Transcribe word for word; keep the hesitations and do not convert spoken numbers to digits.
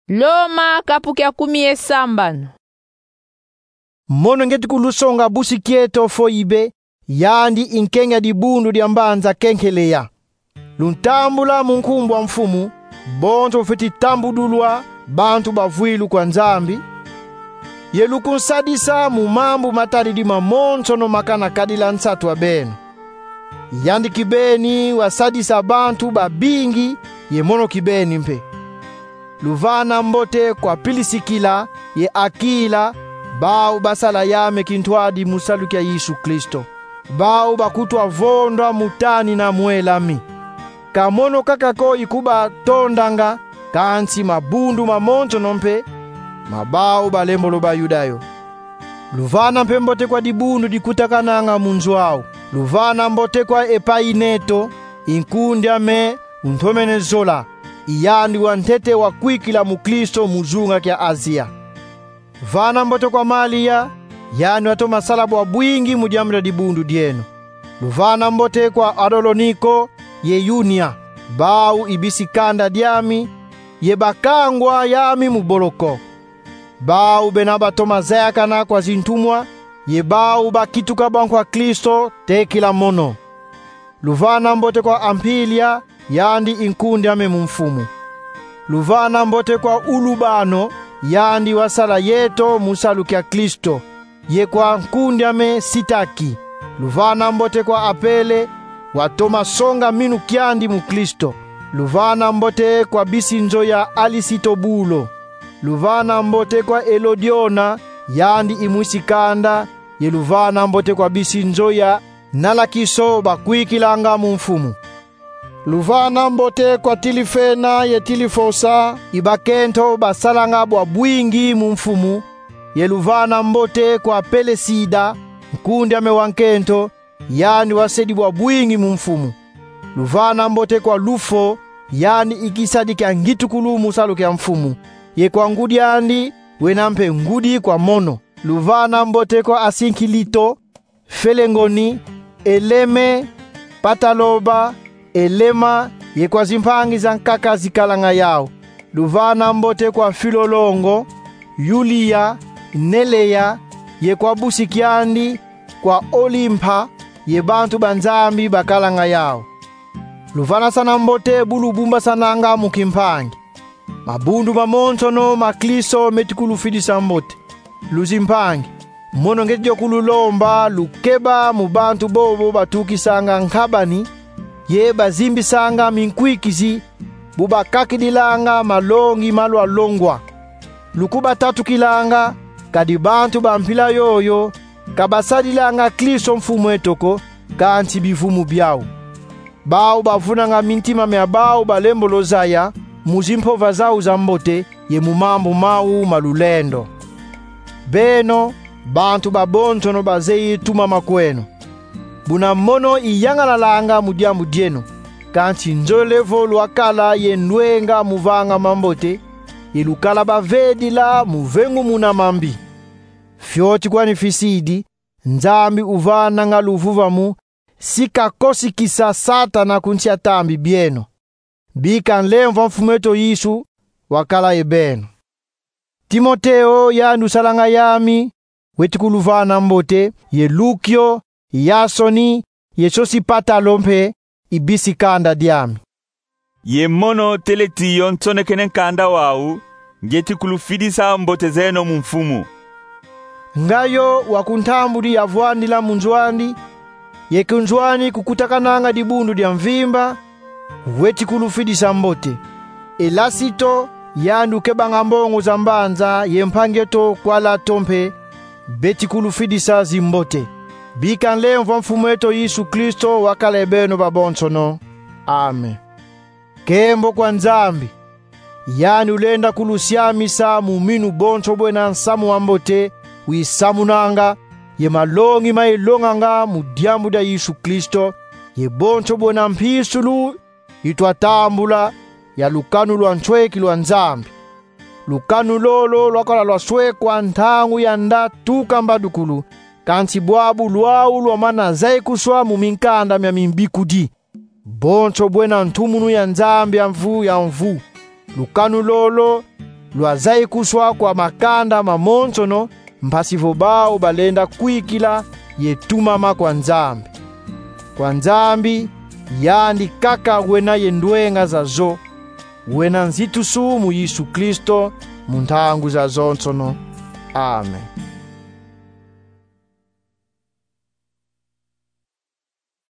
Loma kapukia kumi esambano. Mono ngeti kulusonga busi kieto fo ibe, yandi inkenya di bundu di ambanza kenkeleya. Luntambula munkumbwa mfumu, bonto fiti tambudulwa, bantu bavuilu kwa nzambi. Yelukunsadisa mu mambu matari di mamonso no makana kadila nsatu wa beno. Yandi kibeni wasadisa bantu babingi ye mono kibeni mpe. Luvana mbote kwa pilisikila ye akila, bau basala yame kintwadi musalukia Yesu Kristo. Bau bakutwa vondwa mutani na muelami. Kamono kakako ikuba tondanga, kansi mabundu mamonto nompe, mabau balembolo ba yudayo. Luvana mpe mbote kwa dibundu dikutakananga munzwao. Luvana mbote kwa epaineto, inkundya me untomene zola. Iyandi wantete wa kwikila mukristo muzunga kia Asia. Vana mbote kwa Malia, yani wato masalabu wa bwingi mudiamda dibundu dieno. Luvana mbote kwa Adoloniko, ye Yunia, bau ibisikanda diami, ye bakangwa yami muboloko. Bau benaba tomazayakana kwa zintumwa, ye bau bakituka bankwa Kristo tekila mono. Luvana mbote kwa Ampilia, yandi inkundi ame mumfumu. Luvana mbote kwa Ulubano, yandi wasala yeto musalukia Kristo, ye kwa nkundi ame Sitaki. Luvana mbote kwa Apele, watoma songa minu kiandi mu Kristo. Luvana mbote kwa bisinzo ya Alisitobulo. Luvana mbote kwa Elodiona, yandi imusikanda, ye luvana mbote kwa bisinzo ya Nalakiso bakwikilanga mumfumu. Luvana mbote kwa Tilifena ye Tilifosa, ibakento basalanga bwa bwingi mumfumu. Ye luvana mbote kwa Pelesida, nkundi ame wankento, yani wasedi bwa bwingi mumfumu. Luvana mbote kwa Lufo, yani ikisadika ngitukulu musaluke ya mfumu. Ye kwa ngudi andi, wenampe ngudi kwa mono. Luvana mbote kwa Asinkilito, Felengoni, Eleme, Pataloba, Elema, ye kwa zimpangi za nkaka zikalanga yao. Luvana mbote kwa Filolongo, Yulia, Neleya, ye kwa Busikiandi, kwa Olimpa, ye bantu banzambi bakalanga yao. Luvana sana mbote bulubumba sananga mukimpangi. Mabundu mamonsono makliso metikulufidisa mbote. Luzimpangi, mono ngetjo kululomba lukeba mubantu bobo batukisanga nkabani, ye bazimbisanga minkwikizi, buba kakidilanga malongi malwa longwa. Lukuba tatu kilanga, kadibantu bampila yoyo, kabasadilanga Kristo mfumu etoko, kanti bivumu biao. Bao bavunanga mintima mea bao balembo lozaya, muzimpova zao zambote, ye mumambo mau malulendo. Beno, bantu babontono bazei tuma makweno. Buna mono iyangalalanga mudiamu dieno, kanti nzolevo luakala ye nwenga muvanga mambote, ye lukala bavedila muvengu muna mambi. Fyoti kwa nifisidi, nzambi uvana nga luvuvamu, sika kosi kisa satana kuntia tambi bieno. Bika nlemva mfumeto Yesu, wakala ebeno. Timoteo yandu salanga yami, wetikuluvana mbote, ye Lukio, Yasoni, ye Sosipata lompe, ibisikanda diami. Ye mono teleti yontone kenen kanda wau, ngeti kulufidisa mbote zeno mumfumu. Ngayo wakuntambudi ya vuandi la munzwandi, ye kunzwani kukutakananga dibundu dia mvimba, weti kulufidisa mbote. Elasito, yandu kebanga mbongo zambanza, ye mpangeto kwa la tompe, beti kulufidisa zimbote. Bika nlemva mfumu eto Yesu Kristo wakala ebeno babonsono. Amen. Kembo kwa nzambi, yani ulenda kulusiamisa muminu bonso bwena nsamu wambote, wisamunanga, ye malongi mailonganga mudiambu da Yesu Kristo, ye bonso bwena mpisulu, itwatambula, ya lukanu lwa nchweki lwa nzambi. Lukanu lolo lwakala lwa swekwa ntangu ya nda tuka mbadukulu, kansi bwabu lwau lwa mana zaikuswa muminkanda mya mimbikudi. Bonso bwena ntumunu ya nzambi ya mvu ya mvu. Lukanu lolo lwazai kuswa kwa makanda mamonsono mpasivo bao balenda kuikila yetumama kwa nzambi. Kwa nzambi yandi kaka wena yendwenga zazo wena nzitusu mu Yesu Kristo muntangu za zonsono. Amen.